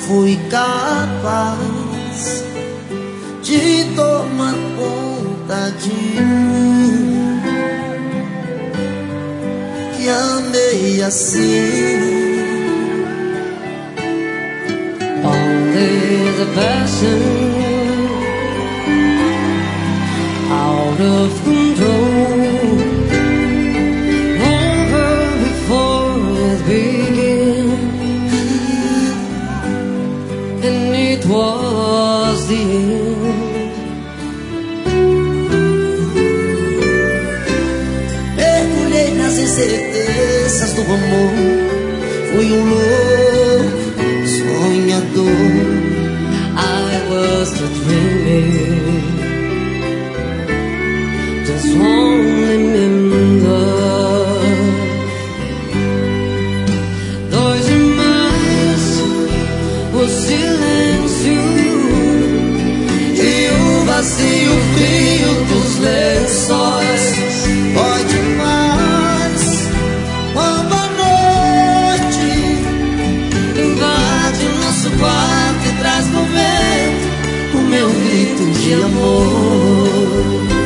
fui capaz de tomar conta de mim, que amei assim. Only the passion, out of control, over before it began, and it was the end. Mergulhei nas incertezas do amor, fui louco sonhador. I was the dreaming, just one remember. Dois demais, o silêncio E o vazio frio dos lençóis. Dói demais quando a noite invade o nosso quarto e traz no vento o meu grito de amor.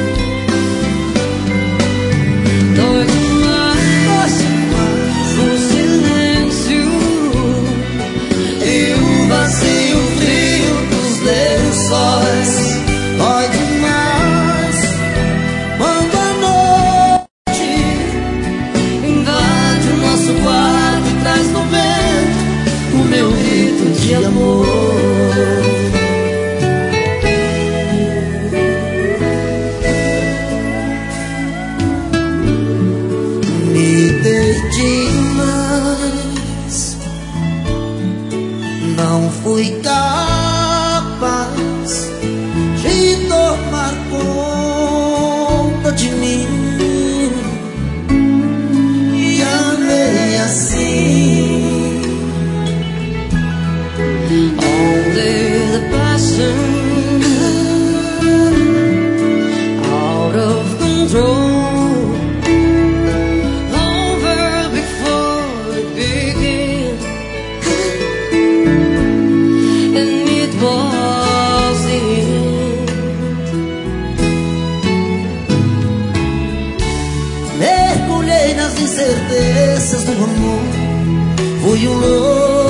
Dois demais, o silêncio E o vazio frio dos lençóis. Dói demais quando a noite invade o nosso quarto e traz no vento o meu grito de amor. Me dei demais, não fui capaz de tomar conta de mim, e amei assim. only the passion, out of control, over before it began, and it was the end. Mergulhei nas incertezas do amor, fui louco